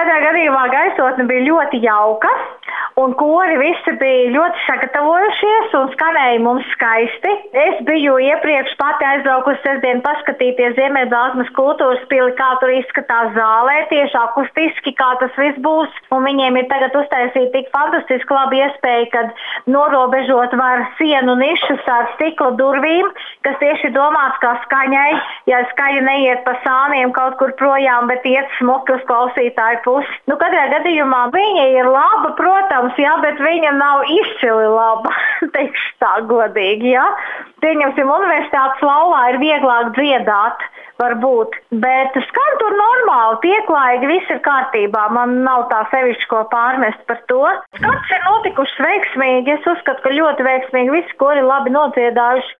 katrā gadījumā gaisotne bija ļoti jauka. Un kori visi bija ļoti sagatavojušies un skanēja mums skaisti. Es biju iepriekš pati aizbraukusi sestdien paskatīties Ziemeļbrāzmas kultūras pili, kā tur izskatās zālē, tieši akustiski, kā tas viss būs. Un viņiem ir tagad uztaisīta tik fantastiski laba iespēja, kad norobežot var sienu nišas ar stikla durvīm, kas tieši domāts kā skaņai, ja skaņa neiet pa sāniem kaut kur projām, bet iet smuki uz klausītāju pusi. Nu, katrā gadījumā viņa ir laba, protams, jā, bet viņa nav izcili laba, teikšu tā godīgi, jā. Pieņemsim, universitātes laulā ir vieglāk dziedāt, varbūt, bet skan tur normāli, pieklājīgi, viss ir kārtībā, man nav tā sevišķi ko pārmest par to. Skats ir notikušas veiksmīgi, es uzskatu, ka ļoti veiksmīgi, visi kori labi nodziedājuši.